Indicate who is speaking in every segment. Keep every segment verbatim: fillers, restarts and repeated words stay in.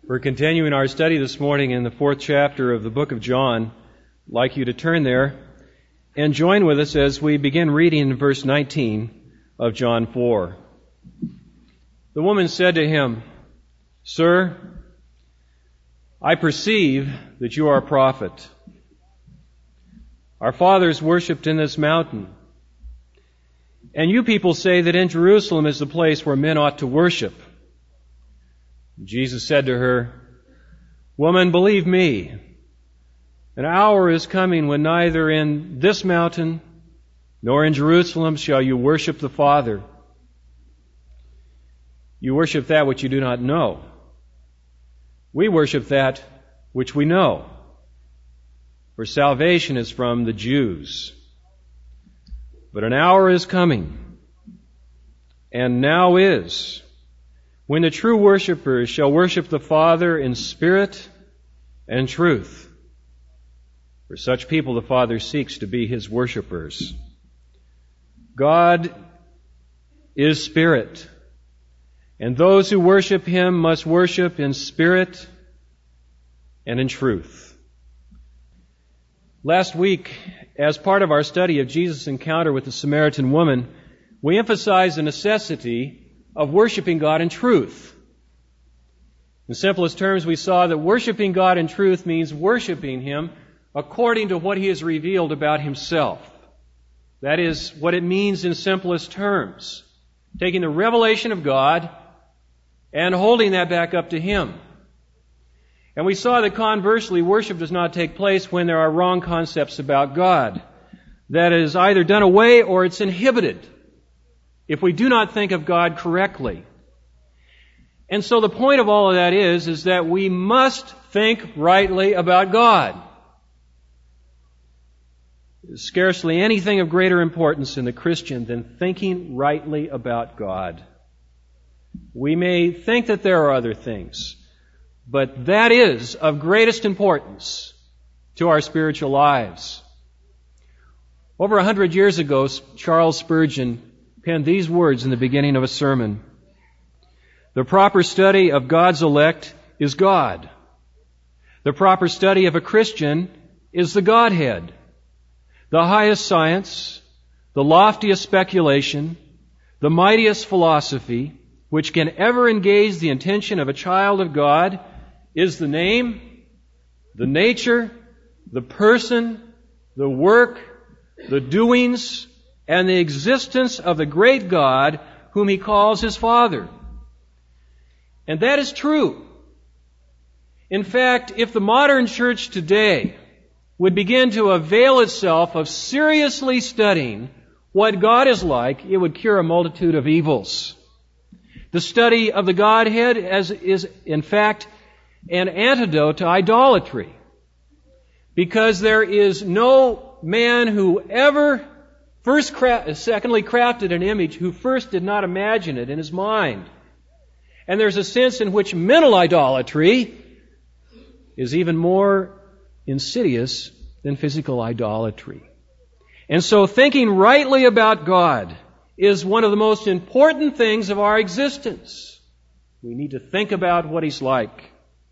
Speaker 1: We're continuing our study this morning in the fourth chapter of the book of John. I'd like you to turn there and join with us as we begin reading verse nineteen of John four. The woman said to him, "Sir, I perceive that you are a prophet. Our fathers worshipped in this mountain, and you people say that in Jerusalem is the place where men ought to worship." Jesus said to her, "Woman, believe me, an hour is coming when neither in this mountain nor in Jerusalem shall you worship the Father. You worship that which you do not know. We worship that which we know, for salvation is from the Jews. But an hour is coming, and now is, when the true worshipers shall worship the Father in spirit and truth. For such people the Father seeks to be His worshipers. God is spirit, and those who worship Him must worship in spirit and in truth." Last week, as part of our study of Jesus' encounter with the Samaritan woman, we emphasized the necessity of worshiping God in truth. In simplest terms, we saw that worshiping God in truth means worshiping Him according to what He has revealed about Himself. That is what it means in simplest terms. Taking the revelation of God and holding that back up to Him. And we saw that conversely, worship does not take place when there are wrong concepts about God. That is either done away or it's inhibited if we do not think of God correctly. And so the point of all of that is, is that we must think rightly about God. There's scarcely anything of greater importance in the Christian than thinking rightly about God. We may think that there are other things, but that is of greatest importance to our spiritual lives. Over a hundred years ago, Charles Spurgeon penned these words in the beginning of a sermon. "The proper study of God's elect is God. The proper study of a Christian is the Godhead. The highest science, the loftiest speculation, the mightiest philosophy, which can ever engage the attention of a child of God, is the name, the nature, the person, the work, the doings, and the existence of the great God whom He calls His Father." And that is true. In fact, if the modern church today would begin to avail itself of seriously studying what God is like, it would cure a multitude of evils. The study of the Godhead as is, in fact, an antidote to idolatry, because there is no man who ever First, cra- secondly, crafted an image who first did not imagine it in his mind. And there's a sense in which mental idolatry is even more insidious than physical idolatry. And so thinking rightly about God is one of the most important things of our existence. We need to think about what He's like.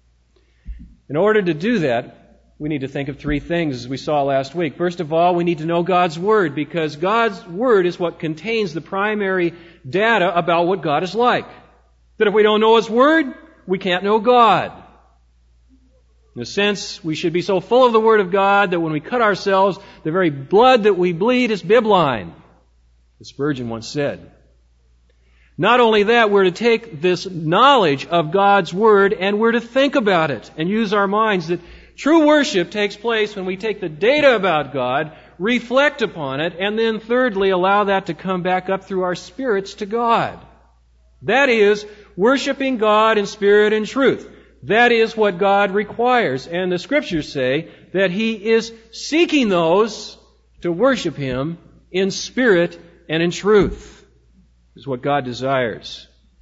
Speaker 1: In order to do that, we need to think of three things, as we saw last week. First of all, we need to know God's Word, because God's Word is what contains the primary data about what God is like. That if we don't know His Word, we can't know God. In a sense, we should be so full of the Word of God that when we cut ourselves, the very blood that we bleed is bibline, as Spurgeon once said. Not only that, we're to take this knowledge of God's Word and we're to think about it and use our minds. That true worship takes place when we take the data about God, reflect upon it, and then thirdly, allow that to come back up through our spirits to God. That is, worshiping God in spirit and truth. That is what God requires. And the Scriptures say that He is seeking those to worship Him in spirit and in truth. This is what God desires.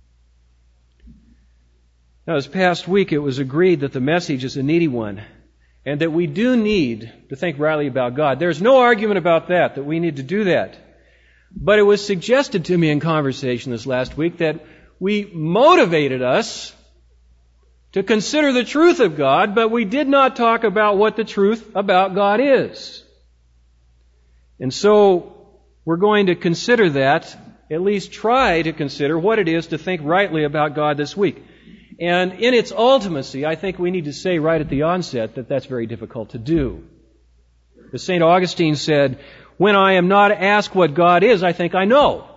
Speaker 1: Now, this past week it was agreed that the message is a needy one, and that we do need to think rightly about God. There's no argument about that, that we need to do that. But it was suggested to me in conversation this last week that we motivated us to consider the truth of God, but we did not talk about what the truth about God is. And so we're going to consider that, at least try to consider what it is to think rightly about God this week. And in its ultimacy, I think we need to say right at the onset that that's very difficult to do. As Saint Augustine said, when I am not asked what God is, I think I know.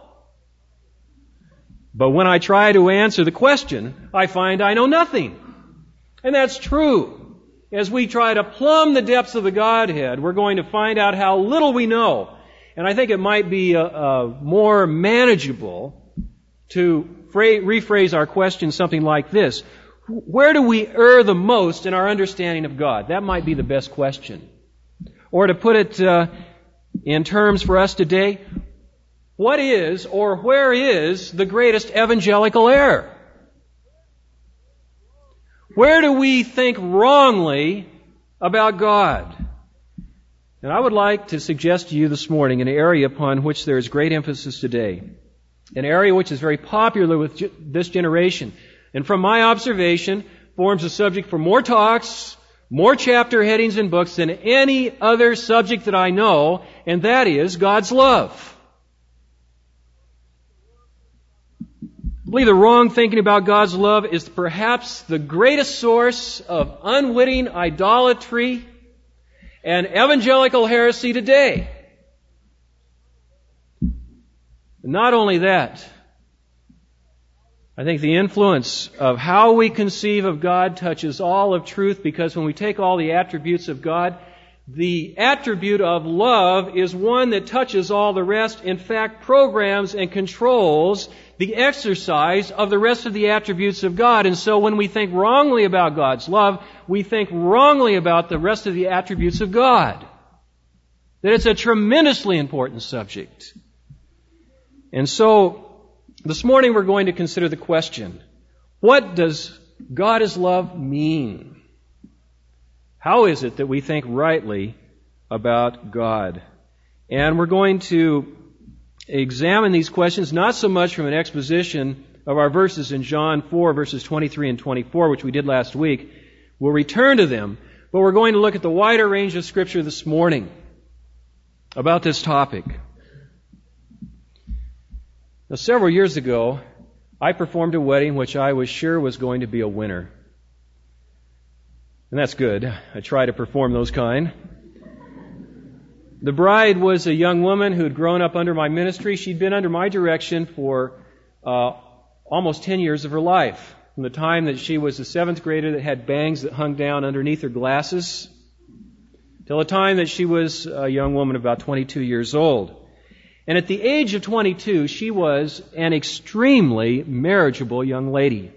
Speaker 1: But when I try to answer the question, I find I know nothing. And that's true. As we try to plumb the depths of the Godhead, we're going to find out how little we know. And I think it might be uh, uh, more manageable to fra- rephrase our question something like this. Where do we err the most in our understanding of God? That might be the best question. Or to put it uh, in terms for us today, what is or where is the greatest evangelical error? Where do we think wrongly about God? And I would like to suggest to you this morning an area upon which there is great emphasis today. An area which is very popular with ge- this generation. And from my observation, forms a subject for more talks, more chapter headings in books than any other subject that I know, and that is God's love. I believe the wrong thinking about God's love is perhaps the greatest source of unwitting idolatry and evangelical heresy today. Not only that, I think the influence of how we conceive of God touches all of truth, because when we take all the attributes of God, the attribute of love is one that touches all the rest, in fact, programs and controls the exercise of the rest of the attributes of God. And so when we think wrongly about God's love, we think wrongly about the rest of the attributes of God. That it's a tremendously important subject. And so this morning we're going to consider the question, what does God as love mean? How is it that we think rightly about God? And we're going to examine these questions not so much from an exposition of our verses in John four, verses twenty-three and twenty-four, which we did last week. We'll return to them, but we're going to look at the wider range of Scripture this morning about this topic. Now, several years ago, I performed a wedding which I was sure was going to be a winner. And that's good. I try to perform those kind. The bride was a young woman who had grown up under my ministry. She'd been under my direction for uh, almost ten years of her life. From the time that she was a seventh grader that had bangs that hung down underneath her glasses, till the time that she was a young woman about twenty-two years old. And at the age of twenty-two, she was an extremely marriageable young lady.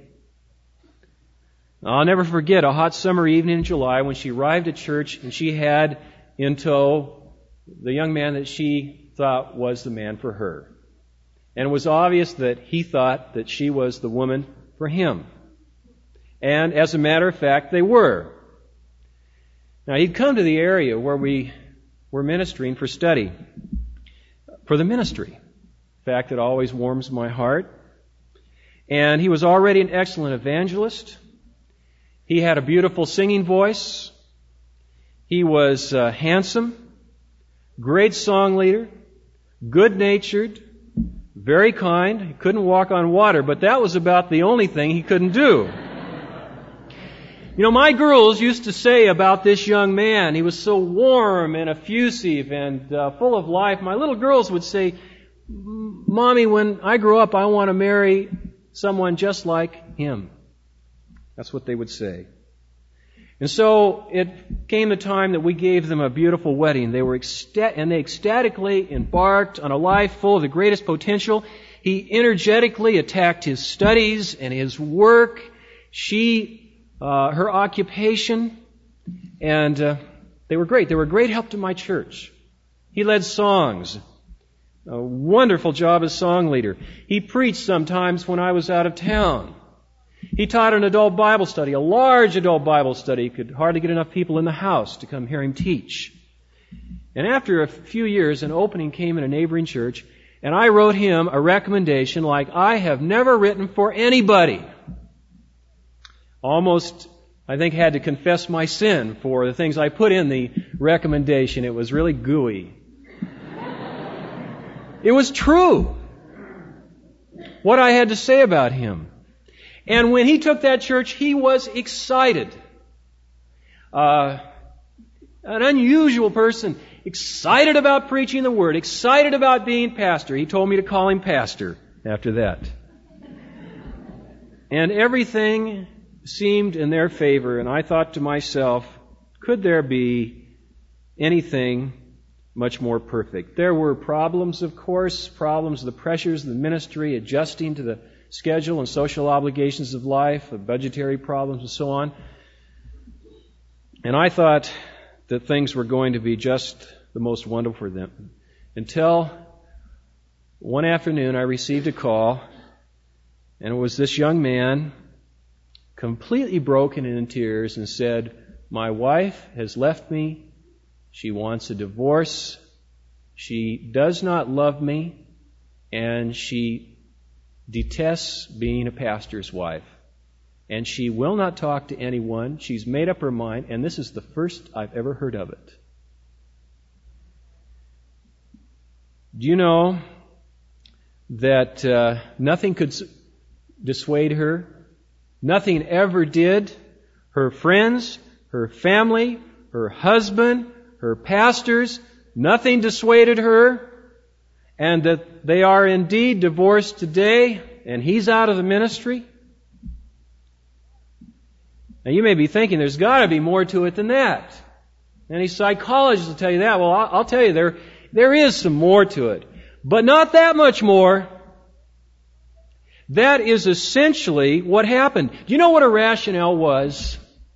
Speaker 1: I'll never forget a hot summer evening in July when she arrived at church and she had in tow the young man that she thought was the man for her. And it was obvious that he thought that she was the woman for him. And as a matter of fact, they were. Now, he'd come to the area where we were ministering for study, for the ministry. In fact, it always warms my heart. And he was already an excellent evangelist. He had a beautiful singing voice. He was uh, handsome, great song leader, good-natured, very kind. He couldn't walk on water, but that was about the only thing he couldn't do. You know, my girls used to say about this young man, he was so warm and effusive and uh, full of life. My little girls would say, Mommy, when I grow up, I want to marry someone just like him. That's what they would say. And so it came the time that we gave them a beautiful wedding. They were ecstatic, and they ecstatically embarked on a life full of the greatest potential. He energetically attacked his studies and his work. She, uh, her occupation, and uh, they were great. They were a great help to my church. He led songs. A wonderful job as song leader. He preached sometimes when I was out of town. He taught an adult Bible study, a large adult Bible study. He could hardly get enough people in the house to come hear him teach. And after a few years, an opening came in a neighboring church, and I wrote him a recommendation like I have never written for anybody. almost, I think, had to confess my sin for the things I put in the recommendation. It was really gooey. It was true, what I had to say about him. And when he took that church, he was excited. Uh, an unusual person, excited about preaching the Word, excited about being pastor. He told me to call him pastor after that. And everything seemed in their favor, and I thought to myself, could there be anything much more perfect? There were problems, of course, problems, the pressures of the ministry, adjusting to the schedule and social obligations of life, the budgetary problems and so on. And I thought that things were going to be just the most wonderful for them. Until one afternoon I received a call, and it was this young man, completely broken and in tears, and said, "My wife has left me. She wants a divorce. She does not love me, and she detests being a pastor's wife. And she will not talk to anyone. She's made up her mind, and this is the first I've ever heard of it." Do you know that uh, nothing could dissuade her? Nothing ever did. Her friends, her family, her husband, her pastors, nothing dissuaded her, and that they are indeed divorced today, and he's out of the ministry. Now you may be thinking there's got to be more to it than that. Any psychologist will tell you that. Well, I'll tell you there there is some more to it, but not that much more. That is essentially what happened. Do you know what her rationale was?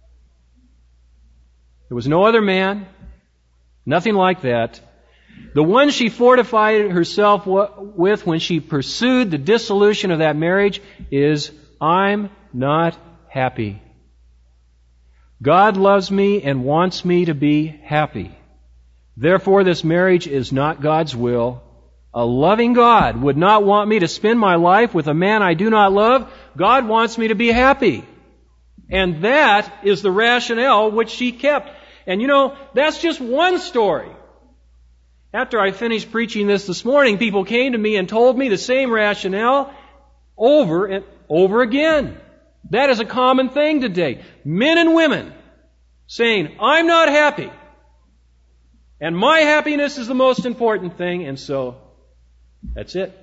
Speaker 1: There was no other man, nothing like that. The one she fortified herself with when she pursued the dissolution of that marriage is, "I'm not happy. God loves me and wants me to be happy. Therefore, this marriage is not God's will. A loving God would not want me to spend my life with a man I do not love. God wants me to be happy." And that is the rationale which she kept. And you know, that's just one story. After I finished preaching this this morning, people came to me and told me the same rationale over and over again. That is a common thing today. Men and women saying, "I'm not happy, and my happiness is the most important thing," and so that's it.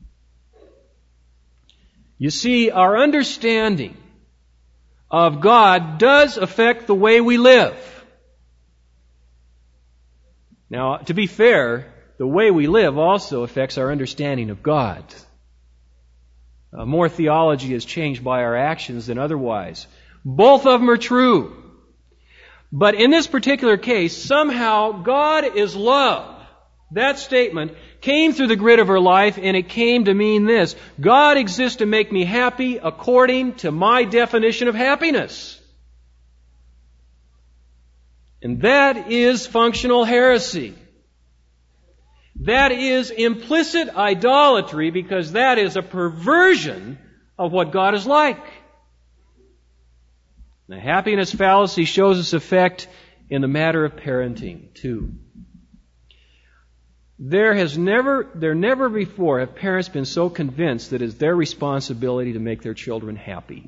Speaker 1: You see, our understanding of God does affect the way we live. Now, to be fair, the way we live also affects our understanding of God. Uh, more theology is changed by our actions than otherwise. Both of them are true. But in this particular case, somehow God is love. That statement came through the grid of her life, and it came to mean this: God exists to make me happy according to my definition of happiness. And that is functional heresy. That is implicit idolatry, because that is a perversion of what God is like. The happiness fallacy shows its effect in the matter of parenting, too. There has never, there never before have parents been so convinced that it's their responsibility to make their children happy.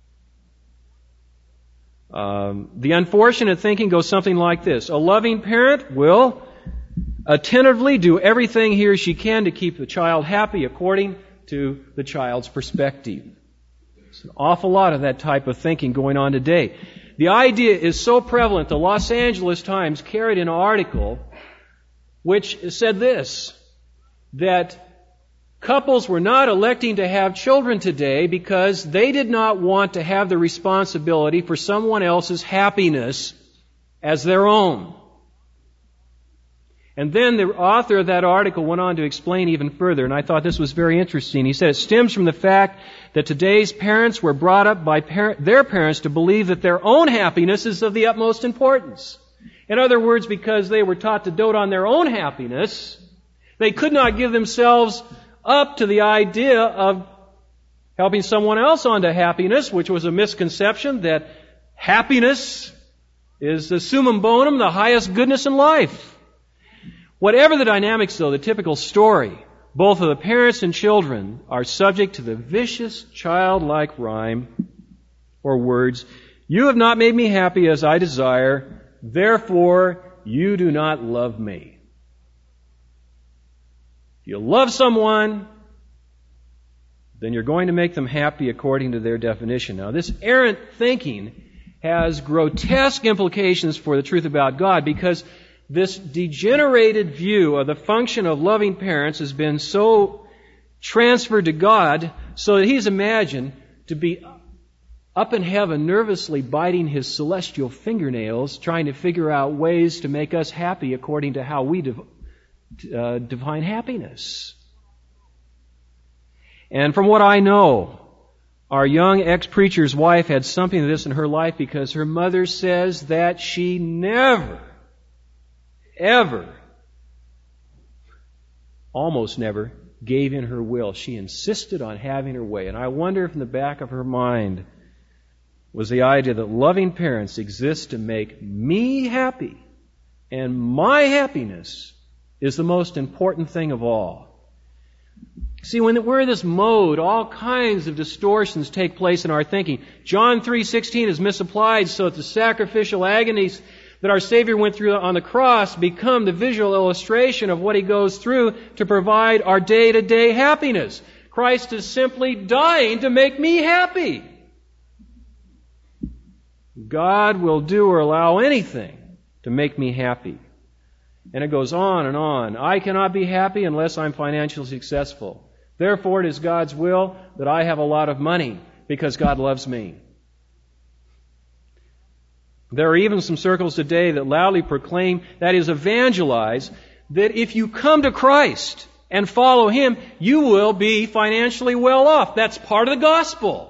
Speaker 1: Um, the unfortunate thinking goes something like this: a loving parent will attentively do everything he or she can to keep the child happy according to the child's perspective. There's an awful lot of that type of thinking going on today. The idea is so prevalent, the Los Angeles Times carried an article which said this, that couples were not electing to have children today because they did not want to have the responsibility for someone else's happiness as their own. And then the author of that article went on to explain even further, and I thought this was very interesting. He said it stems from the fact that today's parents were brought up by parent, their parents to believe that their own happiness is of the utmost importance. In other words, because they were taught to dote on their own happiness, they could not give themselves up to the idea of helping someone else onto happiness, which was a misconception that happiness is the summum bonum, the highest goodness in life. Whatever the dynamics, though, the typical story, both of the parents and children are subject to the vicious, childlike rhyme or words, "You have not made me happy as I desire, therefore you do not love me." If you love someone, then you're going to make them happy according to their definition. Now, this errant thinking has grotesque implications for the truth about God, because this degenerated view of the function of loving parents has been so transferred to God so that He's imagined to be up in heaven nervously biting His celestial fingernails, trying to figure out ways to make us happy according to how we div- uh, define happiness. And from what I know, our young ex-preacher's wife had something of this in her life, because her mother says that she never, ever, almost never, gave in her will. She insisted on having her way. And I wonder if in the back of her mind was the idea that loving parents exist to make me happy, and my happiness is the most important thing of all. See, when we're in this mode, all kinds of distortions take place in our thinking. John three sixteen is misapplied so that the sacrificial agonies that our Savior went through on the cross become the visual illustration of what He goes through to provide our day-to-day happiness. Christ is simply dying to make me happy. God will do or allow anything to make me happy. And it goes on and on. I cannot be happy unless I'm financially successful. Therefore, it is God's will that I have a lot of money because God loves me. There are even some circles today that loudly proclaim, that is, evangelize, that if you come to Christ and follow Him, you will be financially well off. That's part of the gospel.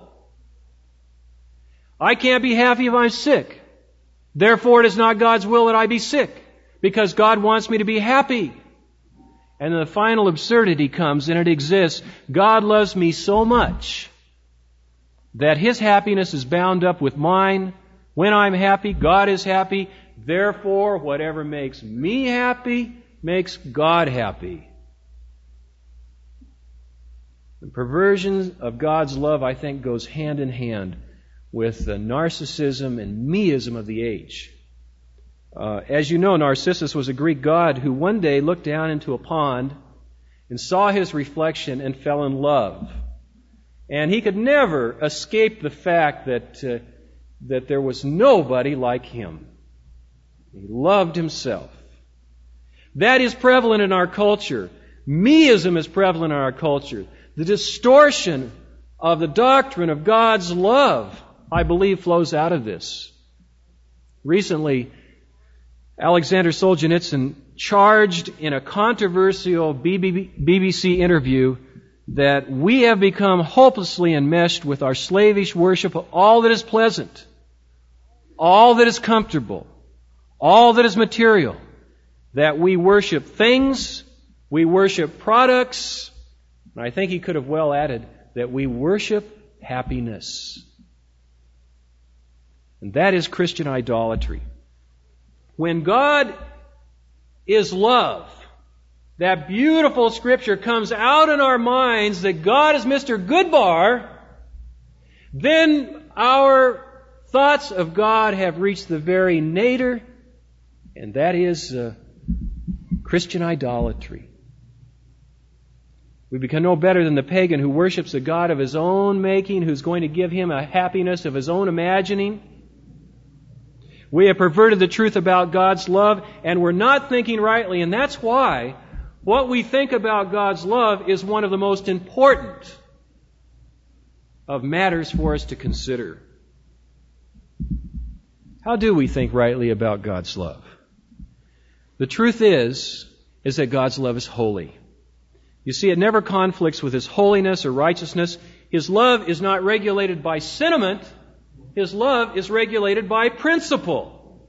Speaker 1: I can't be happy if I'm sick. Therefore, it is not God's will that I be sick, because God wants me to be happy. And then the final absurdity comes, and it exists. God loves me so much that His happiness is bound up with mine. When I'm happy, God is happy. Therefore, whatever makes me happy makes God happy. The perversion of God's love, I think, goes hand in hand with the narcissism and meism of the age. Uh, as you know, Narcissus was a Greek god who one day looked down into a pond and saw his reflection and fell in love. And he could never escape the fact that uh, that there was nobody like him. He loved himself. That is prevalent in our culture. Meism is prevalent in our culture. The distortion of the doctrine of God's love, I believe, flows out of this. Recently, Alexander Solzhenitsyn charged in a controversial B B C interview that we have become hopelessly enmeshed with our slavish worship of all that is pleasant, all that is comfortable, all that is material, that we worship things, we worship products, and I think he could have well added that we worship happiness. And that is Christian idolatry. When God is love, that beautiful scripture comes out in our minds that God is Mister Goodbar, then our thoughts of God have reached the very nadir, and that is uh, Christian idolatry. We become no better than the pagan who worships a God of his own making, who's going to give him a happiness of his own imagining. We have perverted the truth about God's love, and we're not thinking rightly, and that's why what we think about God's love is one of the most important of matters for us to consider. How do we think rightly about God's love? The truth is, is that God's love is holy. You see, it never conflicts with His holiness or righteousness. His love is not regulated by sentiment. His love is regulated by principle.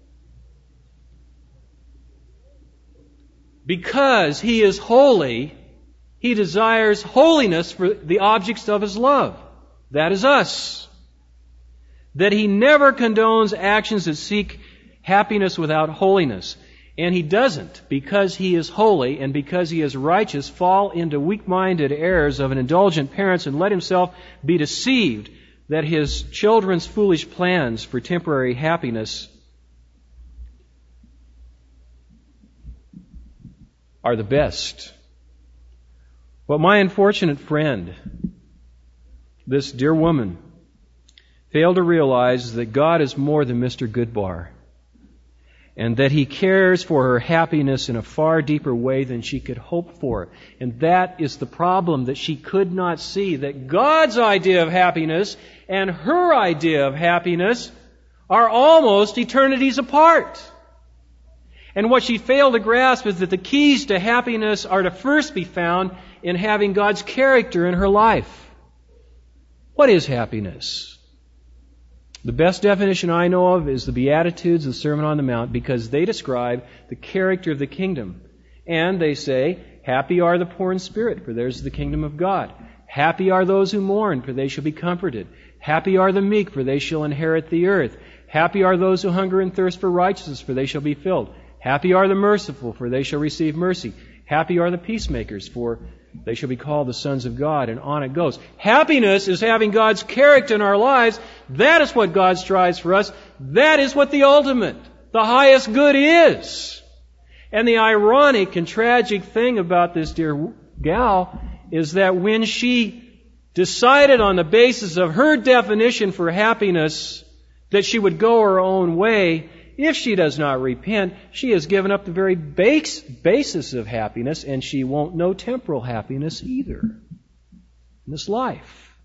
Speaker 1: Because He is holy, He desires holiness for the objects of His love. That is us. That He never condones actions that seek happiness without holiness. And He doesn't, because He is holy and because He is righteous, fall into weak-minded errors of an indulgent parents and let Himself be deceived that His children's foolish plans for temporary happiness are the best. But my unfortunate friend, this dear woman, failed to realize that God is more than Mister Goodbar, and that He cares for her happiness in a far deeper way than she could hope for. And that is the problem, that she could not see that God's idea of happiness and her idea of happiness are almost eternities apart. And what she failed to grasp is that the keys to happiness are to first be found in having God's character in her life. What is happiness? The best definition I know of is the Beatitudes, the Sermon on the Mount, because they describe the character of the kingdom. And they say, happy are the poor in spirit, for theirs is the kingdom of God. Happy are those who mourn, for they shall be comforted. Happy are the meek, for they shall inherit the earth. Happy are those who hunger and thirst for righteousness, for they shall be filled. Happy are the merciful, for they shall receive mercy. Happy are the peacemakers, for they shall be called the sons of God. And on it goes. Happiness is having God's character in our lives. That is what God strives for us. That is what the ultimate, the highest good is. And the ironic and tragic thing about this dear gal is that when she decided on the basis of her definition for happiness that she would go her own way, if she does not repent, she has given up the very base, basis of happiness, and she won't know temporal happiness either in this life.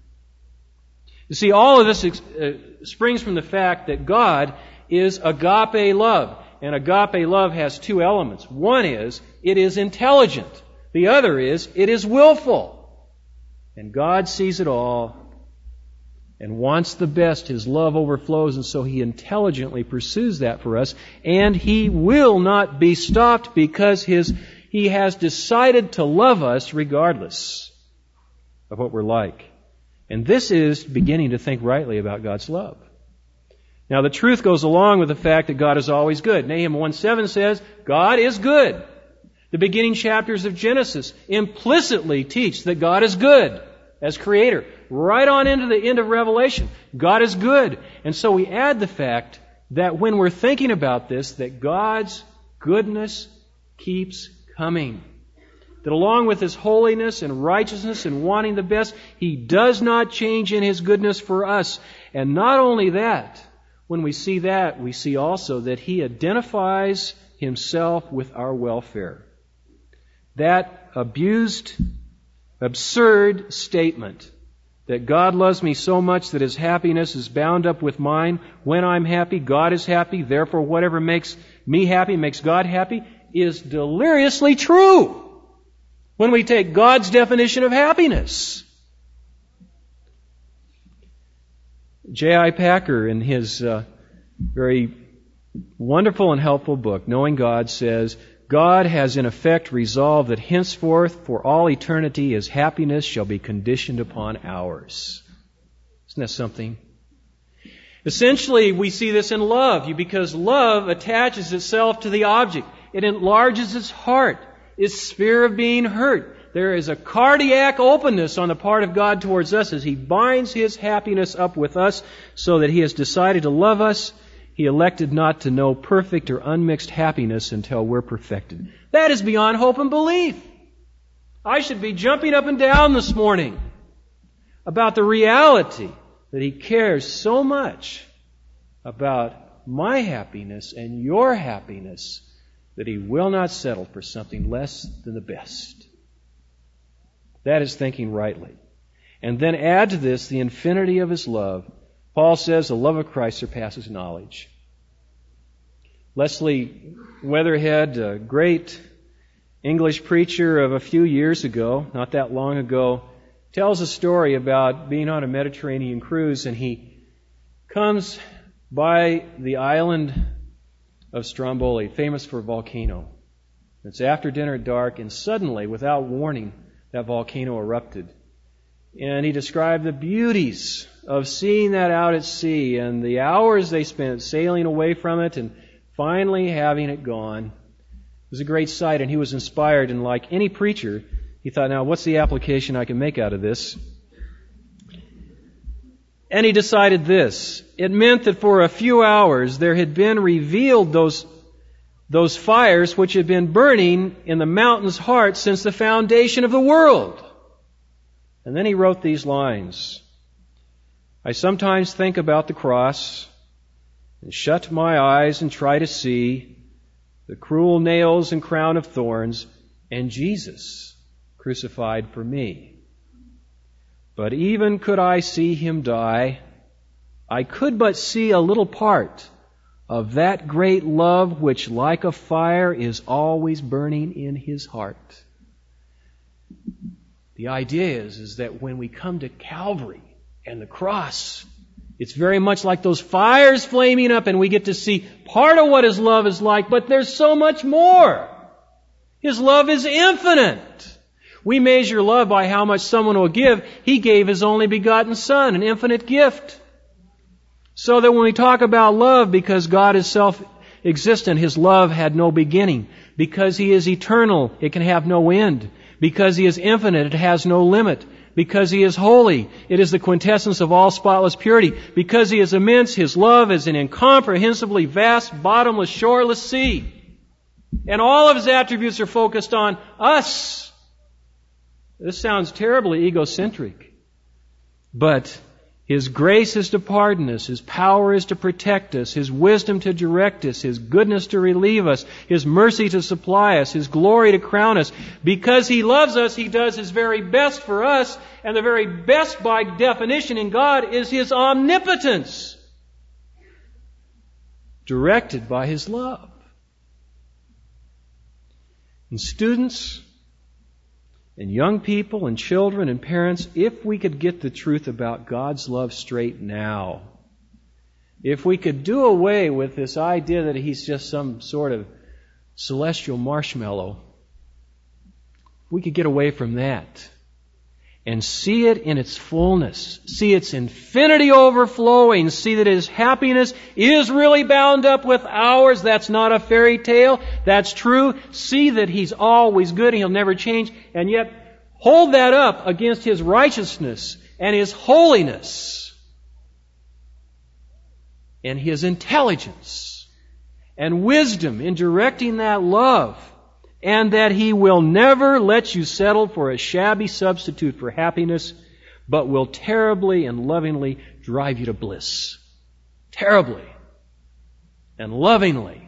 Speaker 1: You see, all of this uh, springs from the fact that God is agape love. And agape love has two elements. One is, it is intelligent. The other is, it is willful. And God sees it all and wants the best. His love overflows, and so He intelligently pursues that for us. And He will not be stopped because his, He has decided to love us regardless of what we're like. And this is beginning to think rightly about God's love. Now, the truth goes along with the fact that God is always good. Nahum one seven says, God is good. The beginning chapters of Genesis implicitly teach that God is good as Creator. Right on into the end of Revelation, God is good. And so we add the fact that when we're thinking about this, that God's goodness keeps coming. That along with His holiness and righteousness and wanting the best, He does not change in His goodness for us. And not only that, when we see that, we see also that He identifies Himself with our welfare. That abused, absurd statement that God loves me so much that His happiness is bound up with mine. When I'm happy, God is happy. Therefore, whatever makes me happy makes God happy, is deliriously true when we take God's definition of happiness. J I Packer, in his uh, very wonderful and helpful book, Knowing God, says, God has in effect resolved that henceforth for all eternity His happiness shall be conditioned upon ours. Isn't that something? Essentially, we see this in love, because love attaches itself to the object. It enlarges its heart, its sphere of being hurt. There is a cardiac openness on the part of God towards us as He binds His happiness up with us so that He has decided to love us. He elected not to know perfect or unmixed happiness until we're perfected. That is beyond hope and belief. I should be jumping up and down this morning about the reality that He cares so much about my happiness and your happiness that He will not settle for something less than the best. That is thinking rightly. And then add to this the infinity of His love. Paul says the love of Christ surpasses knowledge. Leslie Weatherhead, a great English preacher of a few years ago, not that long ago, tells a story about being on a Mediterranean cruise, and he comes by the island of Stromboli, famous for a volcano. It's after dinner at dark, and suddenly, without warning, that volcano erupted. And he described the beauties of seeing that out at sea and the hours they spent sailing away from it and finally having it gone. It was a great sight, and he was inspired, and like any preacher, he thought, now what's the application I can make out of this? And he decided this. It meant that for a few hours there had been revealed those, those fires which had been burning in the mountain's heart since the foundation of the world. And then he wrote these lines. I sometimes think about the cross and shut my eyes and try to see the cruel nails and crown of thorns and Jesus crucified for me. But even could I see him die, I could but see a little part of that great love which like a fire is always burning in his heart. The idea is, is that when we come to Calvary and the cross, it's very much like those fires flaming up, and we get to see part of what his love is like, but there's so much more. His love is infinite. We measure love by how much someone will give. He gave his only begotten Son, an infinite gift. So that when we talk about love, because God is self-existent, his love had no beginning. Because he is eternal, it can have no end. Because he is infinite, it has no limit. Because he is holy, it is the quintessence of all spotless purity. Because he is immense, his love is an incomprehensibly vast, bottomless, shoreless sea. And all of his attributes are focused on us. This sounds terribly egocentric. But his grace is to pardon us. His power is to protect us. His wisdom to direct us. His goodness to relieve us. His mercy to supply us. His glory to crown us. Because he loves us, he does his very best for us. And the very best by definition in God is his omnipotence, directed by his love. And students and young people and children and parents, if we could get the truth about God's love straight now, if we could do away with this idea that he's just some sort of celestial marshmallow, we could get away from that and see it in its fullness, see its infinity overflowing, see that his happiness is really bound up with ours. That's not a fairy tale. That's true. See that he's always good and he'll never change. And yet, hold that up against his righteousness and his holiness and his intelligence and wisdom in directing that love, and that he will never let you settle for a shabby substitute for happiness, but will terribly and lovingly drive you to bliss. Terribly and lovingly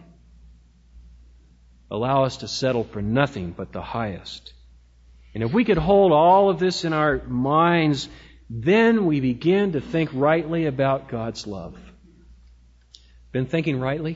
Speaker 1: allow us to settle for nothing but the highest. And if we could hold all of this in our minds, then we begin to think rightly about God's love. Been thinking rightly?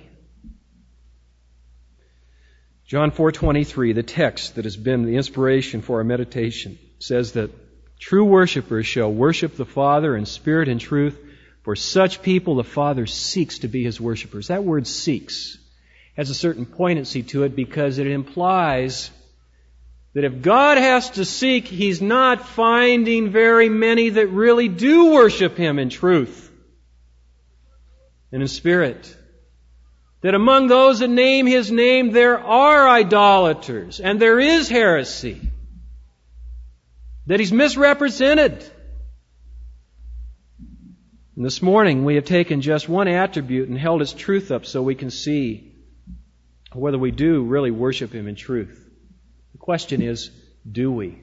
Speaker 1: John four twenty-three, the text that has been the inspiration for our meditation, says that true worshipers shall worship the Father in spirit and truth. For such people the Father seeks to be his worshipers. That word seeks has a certain poignancy to it because it implies that if God has to seek, he's not finding very many that really do worship him in truth and in spirit. That among those that name his name, there are idolaters and there is heresy. That he's misrepresented. And this morning we have taken just one attribute and held its truth up so we can see whether we do really worship him in truth. The question is, do we?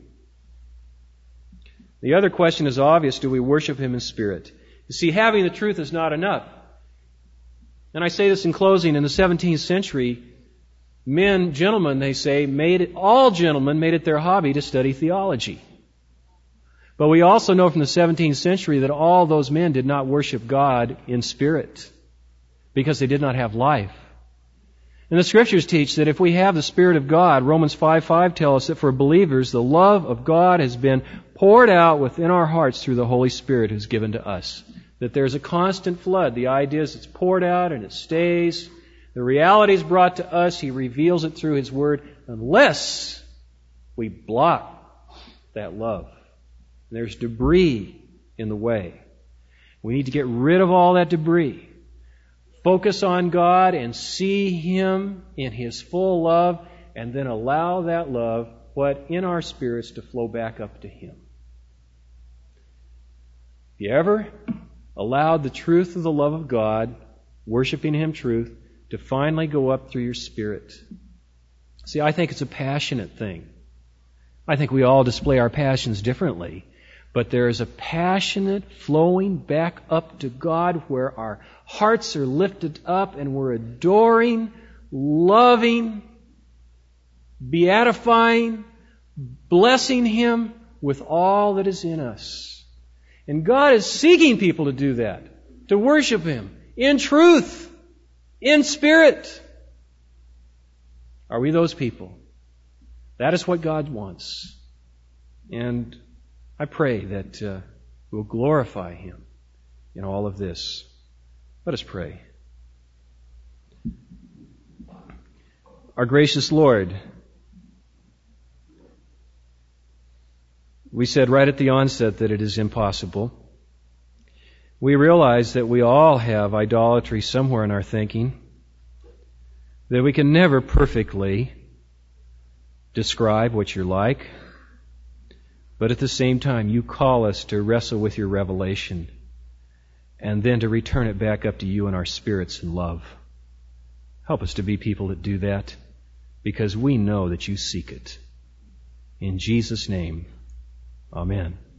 Speaker 1: The other question is obvious, do we worship him in spirit? You see, having the truth is not enough. And I say this in closing, in the seventeenth century, men, gentlemen, they say, made it, all gentlemen made it their hobby to study theology. But we also know from the seventeenth century that all those men did not worship God in spirit because they did not have life. And the Scriptures teach that if we have the Spirit of God, Romans five five tells us that for believers, the love of God has been poured out within our hearts through the Holy Spirit who's given to us. That there's a constant flood. The idea is it's poured out and it stays. The reality is brought to us. He reveals it through His Word unless we block that love. There's debris in the way. We need to get rid of all that debris. Focus on God and see Him in His full love, and then allow that love, what in our spirits, to flow back up to Him. If you ever allowed the truth of the love of God, worshiping Him truth, to finally go up through your spirit. See, I think it's a passionate thing. I think we all display our passions differently. But there is a passionate flowing back up to God where our hearts are lifted up and we're adoring, loving, beatifying, blessing Him with all that is in us. And God is seeking people to do that, to worship Him in truth, in spirit. Are we those people? That is what God wants. And I pray that uh, we'll glorify Him in all of this. Let us pray. Our gracious Lord, we said right at the onset that it is impossible. We realize that we all have idolatry somewhere in our thinking, that we can never perfectly describe what you're like. But at the same time, you call us to wrestle with your revelation and then to return it back up to you in our spirits in love. Help us to be people that do that, because we know that you seek it. In Jesus' name, amen.